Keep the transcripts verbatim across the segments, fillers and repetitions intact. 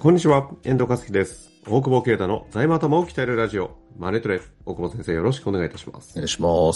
こんにちは、遠藤和樹です。大久保啓太の財務頭を鍛えるラジオ、マネトレ。大久保先生、よろしくお願いいたします。 お願いします。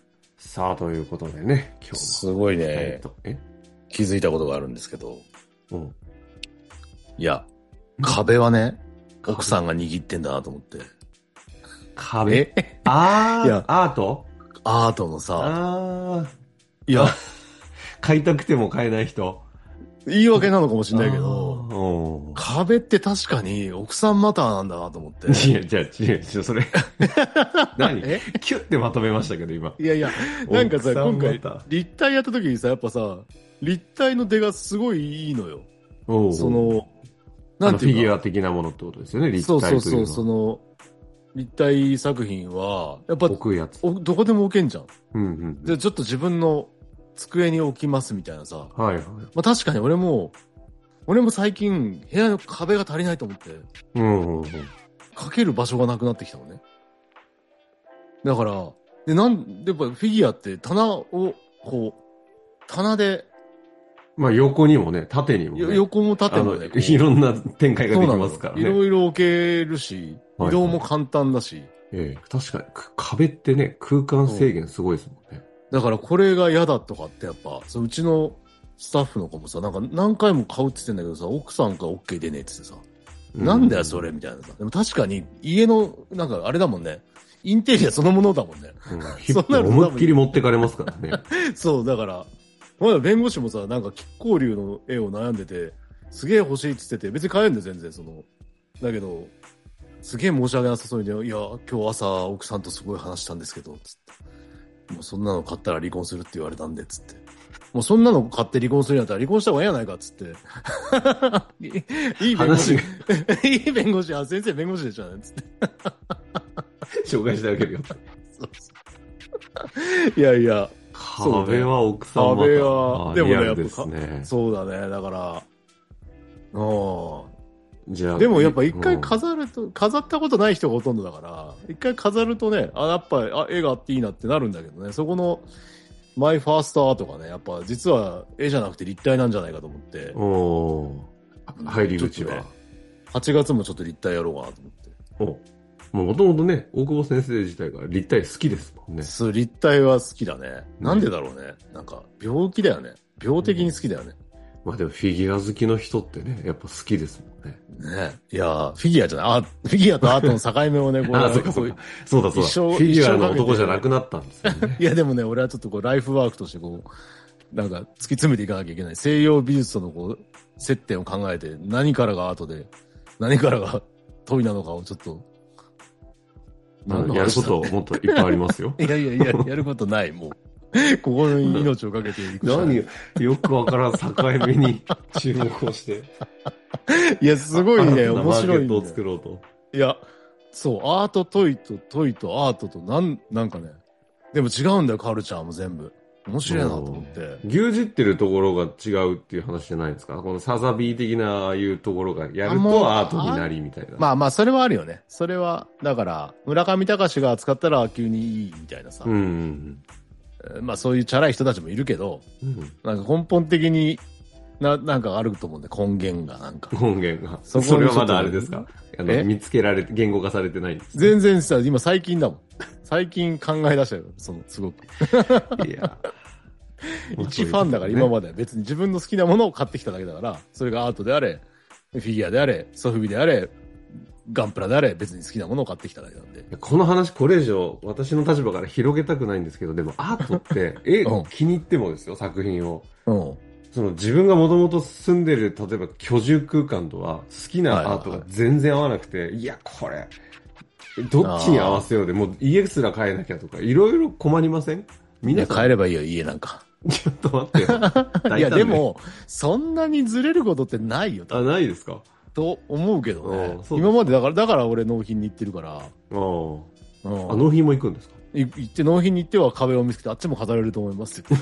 さあ、ということでね、今日も。 すごいね、 えー、え気づいたことがあるんですけど。 うん。 いや、壁はね、奥さんが握ってんだなと思って。 壁あー、いやアートアートのさ、 あー。 いや、 買いたくても買えない人。 言い訳なのかもしれないけど、壁って確かに奥さんマターなんだなと思って。 いや、じゃあ、違う、違う、それ。何えキュッてまとめましたけど、今。 いやいや、なんかさ、今回、立体やった時にさ、やっぱさ、立体の出がすごいいいのよ。 おその、 なんていうか。フィギュア的なものってことですよね、立体というのは。 そうそうそう、その、立体作品は、やっぱ、 置くやつ。 どこでも置けんじゃん。 うんうん、うん。 で、ちょっと自分の、机に置きますみたいなさ。 はいはい。 まあ確かに俺も、俺も最近部屋の壁が足りないと思って。 うんうんうん。 かける場所がなくなってきたのね。だから、で、なんで、やっぱフィギュアって棚を、こう、棚で。 まあ横にもね、縦にもね。 横も縦もね。 いろんな展開ができますからね。 いろいろ置けるし、移動も簡単だし。はいはい、 ええ、確かに壁ってね、空間制限すごいですもんね。 だからこれが嫌だとかってやっぱ、そううちのスタッフの子もさ、なんか何回も買うって言ってんだけどさ、奥さんが OK 出ねえって言ってさ、うん、なんだよそれみたいなさ。でも確かに家の、なんかあれだもんね、インテリアそのものだもんね。 うん、そんなの思いっきり持ってかれますからね。 そう、だから、まだ弁護士もさ、なんか亀甲竜の絵を悩んでて、すげえ欲しいって言ってて、別に買えるんだよ全然その。だけど、すげえ申し訳なさそうに、いや、今日朝奥さんとすごい話したんですけど、つって。もうそんなの買ったら離婚するって言われたんで、つって。もうそんなの買って離婚するんやったら離婚した方がいいやないか、つって。いい弁護士。いい弁護士。あ、先生弁護士でしょ、ね、つって。 紹介してあげるよ。 そうそう。いやいや。 壁は奥さんまた。 壁は、でもね、やっぱ、 ね、 そうだね。だから、うん。 じゃあでもやっぱ一回飾ると、うん、飾ったことない人がほとんどだから、一回飾るとね、あ、やっぱり、あ、絵があっていいなってなるんだけどね、そこの、マイファーストアートがね、やっぱ実は絵じゃなくて立体なんじゃないかと思って。 おー。入り口は、ね。 はちがつもちょっと立体やろうかなと思って。 おもともとね、大久保先生自体が立体好きですもんね。 そう、立体は好きだね。なんでだろうね。なんか、病気だよね。病的に好きだよね。 うん、まあでもフィギュア好きの人ってね、やっぱ好きですもんね。 ねいやフィギュアじゃない、あ、フィギュアとアートの境目をね、これあ、そうかそうか。そうだそうだ。フィギュアの男じゃなくなったんですよね。 いやでもね、俺はちょっとこう、ライフワークとしてこう、なんか突き詰めていかなきゃいけない。西洋美術とのこう、接点を考えて、何からがアートで、何からが問いなのかをちょっと、 やることもっといっぱいありますよ。 いやいやいや、やることない、もう。ここに命をかけていく。 何よくわからん境目に注目をして。 いや、すごいね、面白いんだよ。 マーケットを作ろうと。 いや、そう、アートトイとトイとアートと、なん、なんかね。でも違うんだよ、カルチャーも全部。面白いなと思って。 牛耳ってるところが違うっていう話じゃないですか。このサザビー的なああいうところがやるとアートになりみたいな。 まあまあ、それはあるよね。それは、だから、村上隆が扱ったら急にいいみたいなさ。 うんうんうん、まあそういうチャラい人たちもいるけど、うん、なんか根本的にな、なんかあると思うんで、根源がなんか。 根源が。そ, それはまだあれですか？あの見つけられて、言語化されてないんです、ね、 全然さ、今最近だもん。最近考え出したよ、その、すごく。いや。一ファンだから今までは別に自分の好きなものを買ってきただけだから、それがアートであれ、フィギュアであれ、ソフビであれ、ガンプラであれ、別に好きなものを買ってきただけなんで。 この話これ以上私の立場から広げたくないんですけど、でもアートって絵を気に入ってもですよ、作品を。うん、その自分がもともと住んでる例えば居住空間とは好きなアートが全然合わなくて、はいはいはい、いやこれどっちに合わせようでもう家すら変えなきゃとかいろいろ困りません？ みんな変えればいいよ、家なんか。 ちょっと待ってよ。 いやでもそんなにずれることってないよ。 あ、ないですか？ と思うけどね。今までだからだから俺納品に行ってるから。ああ。 納品も行くんですか？ 行って納品に行っては壁を見つけてあっちも飾れると思いますって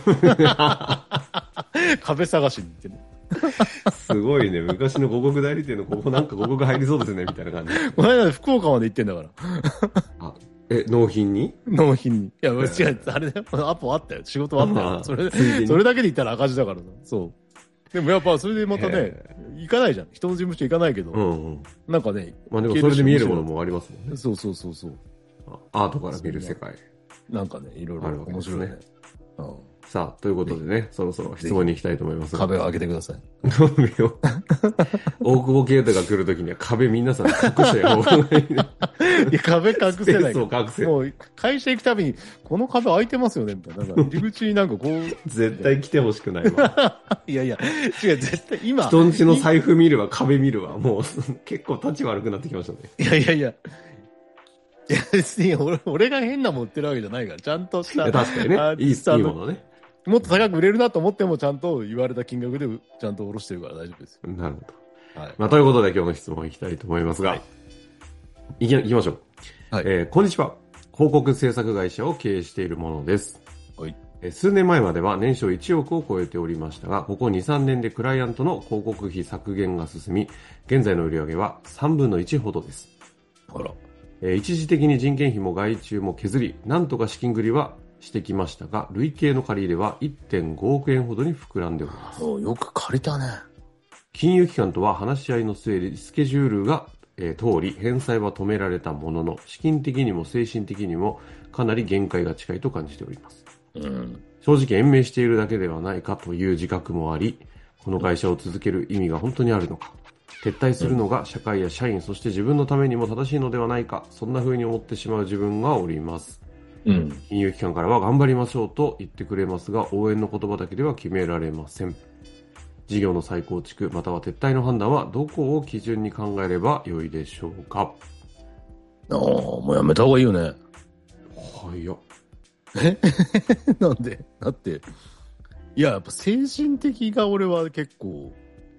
壁探しに行ってね。 すごいね。昔の広告代理店のここなんか広告入りそうですねみたいな感じ。 この間福岡まで行ってんだから。 あ、え、納品に？ 納品に。いや、違う、あれだよ。アポあったよ。仕事あったよ。それ、それだけで言ったら赤字だからな。そう。 でもやっぱそれでまたね、行かないじゃん。人の事務所行かないけど。 うんうん。 なんかね。 まあでもそれで見えるものもありますもんね。 そうそうそうそう。 アートから見る世界。 なんかね、いろいろ面白いね。 うん。さあ、ということでね、そろそろ質問に行きたいと思いますが。 壁を開けてください。 大久保啓太が来るときには壁皆さん隠して方がいいね。 いや、壁隠せない。 そう隠せ。 もう、会社行くたびに、この壁開いてますよね、みたいな。なんか、入り口になんかこう。 絶対来てほしくないわ。 いやいや、違う、絶対今。 人んちの財布見るわ、壁見るわ。もう、結構立ち悪くなってきましたね。 いやいやいや。いや、別に俺、俺が変なもん売ってるわけじゃないから、ちゃんとした。 確かにね。いい、いいものね。 もっと高く売れるなと思っても、ちゃんと言われた金額でちゃんと下ろしてるから大丈夫ですよ。 なるほど。はい。まあ、ということで今日の質問いきたいと思いますが、はい、いき、いきましょう。はい。えー、こんにちは。広告制作会社を経営しているものです。はい。えー、数年前までは年商いちおくを超えておりましたが、ここに、さんねんでクライアントの広告費削減が進み、現在の売上はさんぶんのいちほどです。 あら。 えー、一時的に人件費も外注も削り、なんとか資金繰りはしてきましたが、累計の借り入れは いってんごおくえんほどに膨らんでおります。 よく借りたね。 金融機関とは話し合いの末でスケジュールが、えー、通り返済は止められたものの、資金的にも精神的にもかなり限界が近いと感じております。うん、正直延命しているだけではないかという自覚もあり、この会社を続ける意味が本当にあるのか、撤退するのが社会や社員、そして自分のためにも正しいのではないか、そんな風に思ってしまう自分がおります。うん、金融機関からは頑張りましょうと言ってくれますが、応援の言葉だけでは決められません。事業の再構築または撤退の判断はどこを基準に考えれば良いでしょうか。 ああ、もうやめた方がいいよね。 はいや。 えなんでだって、いや、やっぱ精神的が俺は結構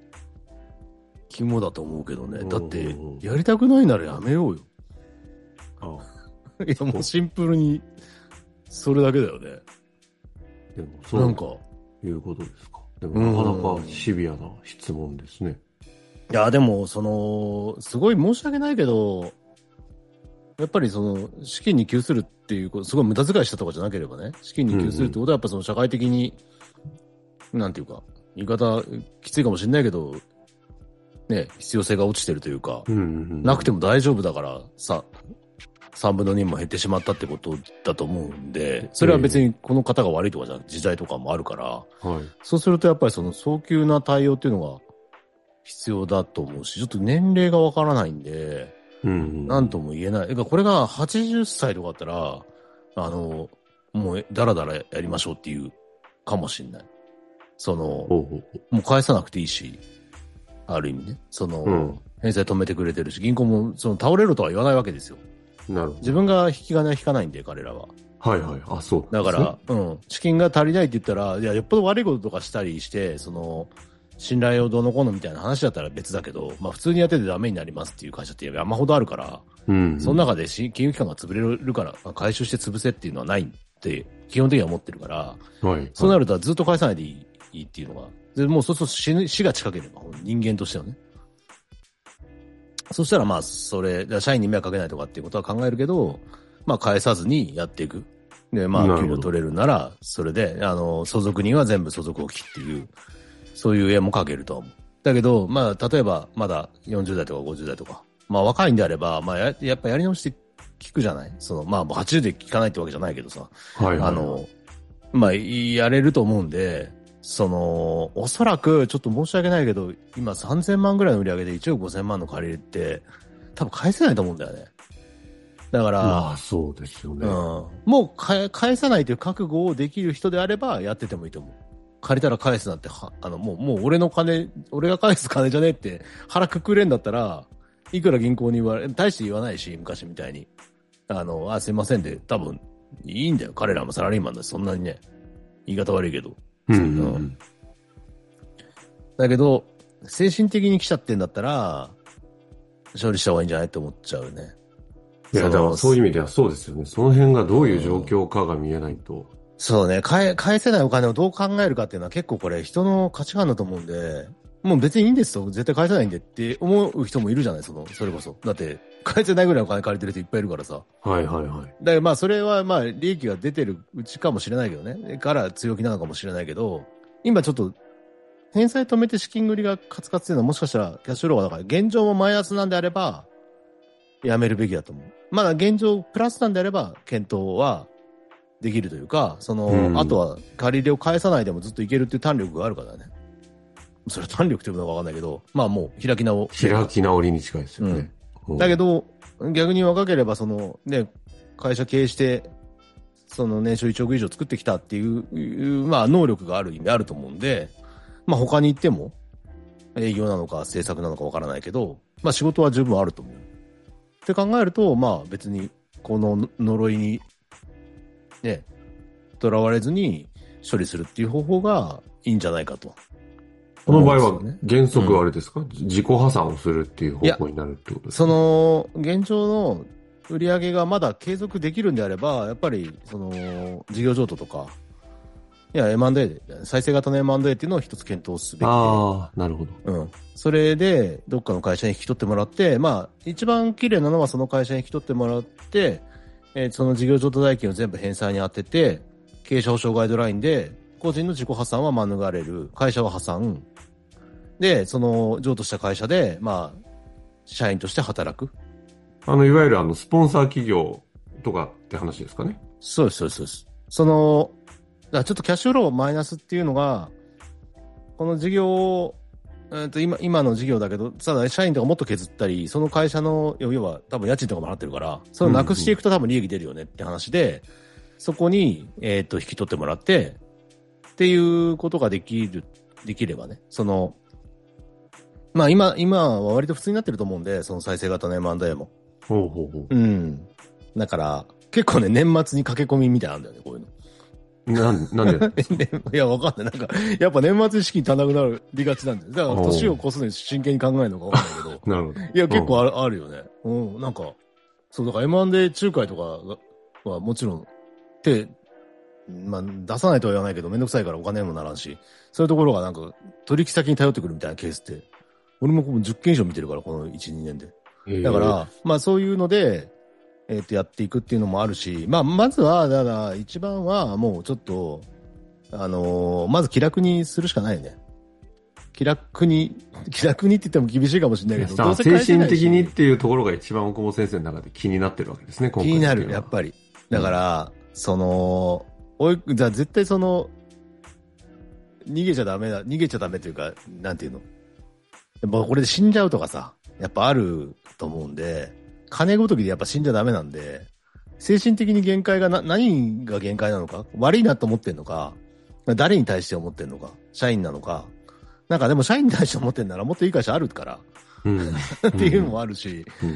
肝だと思うけどね。だって、やりたくないならやめようよ。ああいや、もうシンプルに、それだけだよね。 でも、そうなんか、いうことですか。でも、なかなかシビアな質問ですね。 いや、でも、その、すごい申し訳ないけど、やっぱりその、資金に給するっていうこと、すごい無駄遣いしたとかじゃなければね、資金に給するってことは、やっぱその社会的に、うんうん、なんていうか、言い方きついかもしれないけど、ね、必要性が落ちてるというか、うんうんうん、なくても大丈夫だからさ、さんぶんのにも減ってしまったってことだと思うんで、それは別にこの方が悪いとかじゃなくて時代とかもあるから、はい、そうするとやっぱりその早急な対応っていうのが必要だと思うし、ちょっと年齢がわからないんで、うんうん、なんとも言えない。これがはちじゅっさいとかだったら、あの、もうダラダラやりましょうっていうかもしれない。その、ほうほうほう、もう返さなくていいし、ある意味ね。その、うん、返済止めてくれてるし、銀行もその倒れろとは言わないわけですよ。なるほど。自分が引き金は引かないんで、彼らは。 はいはい。あ、そう、ね。 だから、うん。資金が足りないって言ったら、いや、よっぽど悪いこととかしたりして、その、信頼をどうのこうのみたいな話だったら別だけど、まあ普通にやっててダメになりますっていう会社って山ほどあるから、うん、うん。その中で金融機関が潰れるから、回収して潰せっていうのはないって、基本的には思ってるから、はい。そうなるとずっと返さないでいいっていうのが、でもうそうすると死ぬ、死が近ければ、人間としてはね。そしたらまあ、それ、社員に迷惑かけないとかっていうことは考えるけど、まあ返さずにやっていく。で、まあ、給料取れるなら、それで、あの、相続人は全部相続を切っていう、そういう絵も描けると思う。だけど、まあ、例えば、まだよんじゅう代とかごじゅう代とか、まあ若いんであれば、まあや、やっぱやり直して聞くじゃない？その、まあ、はちじゅうで聞かないってわけじゃないけどさ。はいはいはい、あの、まあ、やれると思うんで、その、おそらく、ちょっと申し訳ないけど、今さんぜんまんぐらいの売り上げでいちおくごせんまんの借り入れって、多分返せないと思うんだよね。だから、 まあそうですよね。うん。 もう返、返さないという覚悟をできる人であればやっててもいいと思う。借りたら返すなんて、は、あの、もう、もう俺の金、俺が返す金じゃねえって腹くくれんだったら、いくら銀行に言われ、大して言わないし、昔みたいに。あの、あ、すいませんで、多分、いいんだよ。彼らもサラリーマンだし、そんなにね、言い方悪いけど。うんうんうん、だけど、精神的に来ちゃってんだったら、処理した方がいいんじゃないって思っちゃうね。 いや、だからそういう意味ではそうですよね。その辺がどういう状況かが見えないと。うん、 そうね。返、返せないお金をどう考えるかっていうのは結構これ人の価値観だと思うんで、もう別にいいんですと、絶対返せないんでって思う人もいるじゃない、その、それこそ。だって、返せないぐらいお金借りてる人いっぱいいるからさ。 はいはいはい。 だからまあそれはまあ利益が出てるうちかもしれないけどね。から強気なのかもしれないけど、今ちょっと返済止めて資金繰りがカツカツっていうのはもしかしたらキャッシュフローがだから現状もマイナスなんであればやめるべきだと思う。まだ現状プラスなんであれば検討はできるというか、その、うん、あとは借り入れを返さないでもずっといけるっていう弾力があるからね。それは弾力っていうのかわかんないけど、まあもう開き直り。 開き直りに近いですよね。 うん、だけど、逆に若ければそのね、会社経営して、その年収いちおく以上作ってきたっていう、まあ能力がある意味あると思うんで、まあ他に行っても、営業なのか制作なのかわからないけど、まあ仕事は十分あると思う。って考えると、まあ別にこの呪いに、ね、囚われずに処理するっていう方法がいいんじゃないかと。 この場合は原則はあれですか、うん、自己破産をするっていう方向になるってことですか？ その、現状の売り上げがまだ継続できるんであれば、やっぱり、その、事業譲渡とか、いや、エムアンドエー で、再生型の エムアンドエー っていうのを一つ検討すべきで。 ああ、なるほど。 うん。それで、どっかの会社に引き取ってもらって、まあ、一番綺麗なのはその会社に引き取ってもらって、えー、その事業譲渡代金を全部返済に当てて、経営者保証ガイドラインで、個人の自己破産は免れる、会社は破産。で、その、譲渡した会社で、まあ、社員として働く。 あの、いわゆるあの、スポンサー企業とかって話ですかね。 そうです、そうです、そうです。その、だからちょっとキャッシュフローマイナスっていうのが、この事業を、えー、と今、今の事業だけど、ただ社員とかもっと削ったり、その会社の、要は多分家賃とかも払ってるから、それをなくしていくと多分利益出るよねって話で、うんうん、そこに、えっ、ー、と、引き取ってもらって、っていうことができる、できればね、その、まあ今、今は割と普通になってると思うんで、その再生型の エムアンドエー も。 ほうほうほう。 うん。だから、結構ね、年末に駆け込みみたいなんだよね、こういうの。 なん、なんでいや、わかんない。なんか、やっぱ年末に資金足んなくなりがちなんだよ。だから、年を越すのに真剣に考えるのかわかんないけど。 なるほど。 いや、結構ある、あるよね。うん、なんか、そう、だから エムアンドエー 仲介とかはもちろん、手、まあ、出さないとは言わないけど、めんどくさいからお金にもならんし、そういうところがなんか、取引先に頼ってくるみたいなケースって、俺もじゅっけん以上見てるから、このいち、にねんで。だから、まあそういうので、えっと、やっていくっていうのもあるし、まあ、まずは、だから、一番は、もうちょっと、あのー、まず気楽にするしかないよね。気楽に、気楽にって言っても厳しいかもしれないけど、どうせ精神的にっていうところが一番大久保先生の中で気になってるわけですね、今回。 気になる、やっぱり。だから、うん、その、おい、じゃあ絶対その、逃げちゃダメだ、逃げちゃダメというか、なんていうの。やっぱこれで死んじゃうとかさ、やっぱあると思うんで、金ごときでやっぱ死んじゃダメなんで、精神的に限界がな、何が限界なのか、悪いなと思ってんのか、誰に対して思ってんのか、社員なのか、なんかでも社員に対して思ってんならもっといい会社あるから、うん、っていうのもあるし、うんうん、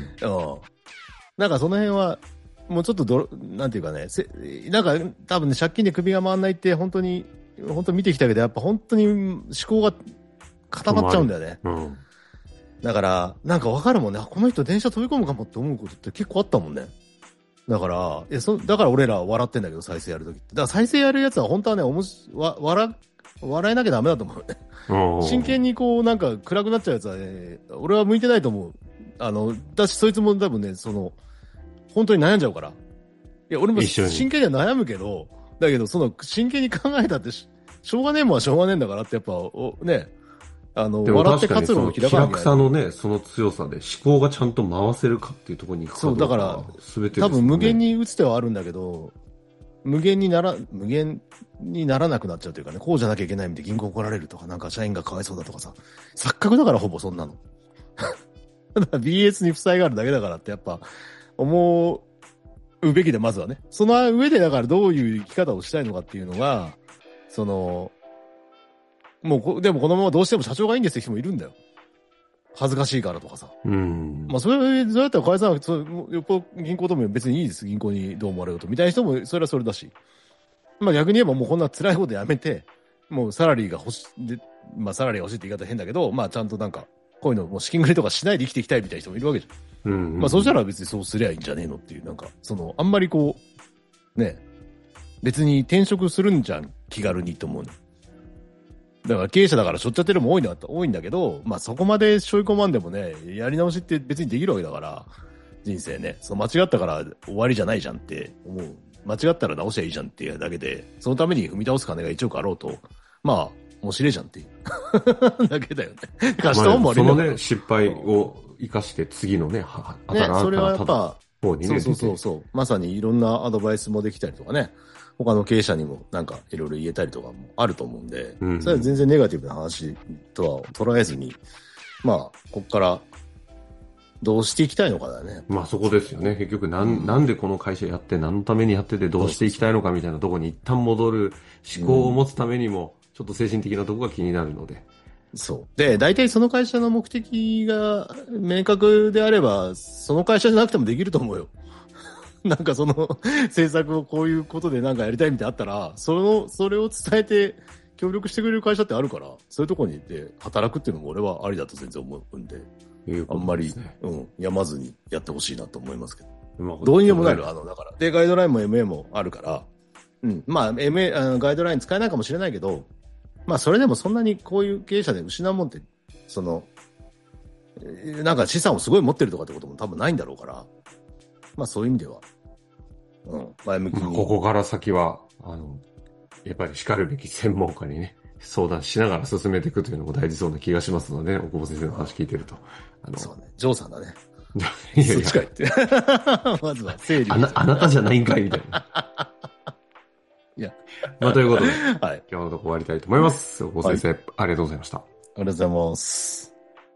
なんかその辺は、もうちょっとど、なんていうかね、せなんか多分ね、借金で首が回んないって本当に、本当見てきたけど、やっぱ本当に思考が固まっちゃうんだよね。うん、だから、なんかわかるもんね。この人電車飛び込むかもって思うことって結構あったもんね。だから、いやそだから俺ら笑ってんだけど、再生やるときって。だから再生やるやつは本当はね、おもしわ笑、笑えなきゃダメだと思うね。真剣にこう、なんか暗くなっちゃうやつはね、俺は向いてないと思う。あの、だし、そいつも多分ね、その、本当に悩んじゃうから。いや、俺も真剣には悩むけど、だけど、その、真剣に考えたってし、しょうがねえもんはしょうがねえんだからって、やっぱ、おね、あの、笑って勝つのも開かない。 気楽さのね、その強さで思考がちゃんと回せるかっていうところに行くかどうか。そう、だから、全て、ね、 多分無限に打つ手はあるんだけど、無限になら、無限にならなくなっちゃうというかね、こうじゃなきゃいけないみたいな銀行怒られるとか、なんか社員がかわいそうだとかさ、錯覚だからほぼそんなの。ただ ビーエス に負債があるだけだからってやっぱ、思うべきでまずはね。その上でだからどういう生き方をしたいのかっていうのが、その、もうこ、でもこのままどうしても社長がいいんですって人もいるんだよ。恥ずかしいからとかさ。うん。まあ、それ、そうやったら返さなくて、よっぽど銀行とも別にいいです。銀行にどう思われようと。みたいな人も、それはそれだし。まあ逆に言えばもうこんな辛いことやめて、もうサラリーが欲しい、で、まあサラリーが欲しいって言い方変だけど、まあちゃんとなんか、こういうのもう資金繰りとかしないで生きていきたいみたいな人もいるわけじゃん。うんうんうん、まあそしたら別にそうすりゃいいんじゃねえのっていう、なんか、その、あんまりこう、ね、別に転職するんじゃん、気軽にと思うね。だから経営者だからしょっちゃってるも多いのは多いんだけど、まあそこまでしょい込まんでもね、やり直しって別にできるわけだから、人生ね、そう間違ったから終わりじゃないじゃんって思う。間違ったら直しゃいいじゃんっていうだけで、そのために踏み倒す金がいちおくあろうと、まあ、 面白いじゃんっていう。だけだよね。貸した方も悪いんだから、 まあ、そのね、失敗を生かして次のね、は、 ね、それはやっぱ、 方にね、 そうそうそうそう。まさにいろんなアドバイスもできたりとかね。他の経営者にもなんかいろいろ言えたりとかもあると思うんで、うん、それは全然ネガティブな話とは捉えずに、まあ、こっからどうしていきたいのかだね。 まあそこですよね。結局なん、うん、なんでこの会社やって何のためにやっててどうしていきたいのかみたいなところに一旦戻る思考を持つためにも、ちょっと精神的なところが気になるので。 そう。で、大体その会社の目的が明確であれば、その会社じゃなくてもできると思うよ。なんかその政策をこういうことでなんかやりたいみたいなあったら、その、それを伝えて協力してくれる会社ってあるから、そういうところに行って働くっていうのも俺はありだと全然思うんで、 いうことですね、 あんまり、うん、やまずにやってほしいなと思いますけど。どうにでもなる、あの、だから。で、ガイドラインも エムエー もあるから、うん、まあ エムエー、あのガイドライン使えないかもしれないけど、まあそれでもそんなにこういう経営者で失うもんって、その、なんか資産をすごい持ってるとかってことも多分ないんだろうから、まあそういう意味では、うん、前向きに。 ここから先は、あの、やっぱり叱るべき専門家にね、相談しながら進めていくというのも大事そうな気がしますので、奥保先生の話聞いてると。 あのそうね、ジョーさんだね。 いやいやそっちかいって。まずは整理あな。あなたじゃないんかいみたいな。 いや。 まあということで、はい、 今日のとこ終わりたいと思います。奥保先生、はい、ありがとうございました。 ありがとうございます。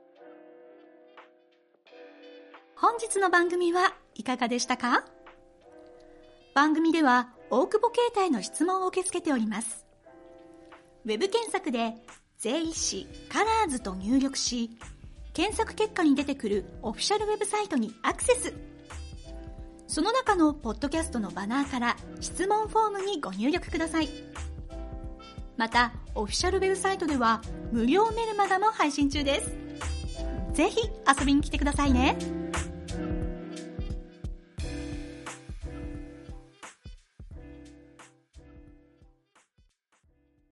本日の番組はいかがでしたか？番組では大久保携帯の質問を受け付けております。ウェブ検索で税理士カラーズと入力し、検索結果に出てくるオフィシャルウェブサイトにアクセス。その中のポッドキャストのバナーから質問フォームにご入力ください。またオフィシャルウェブサイトでは無料メルマガも配信中です。ぜひ遊びに来てくださいね。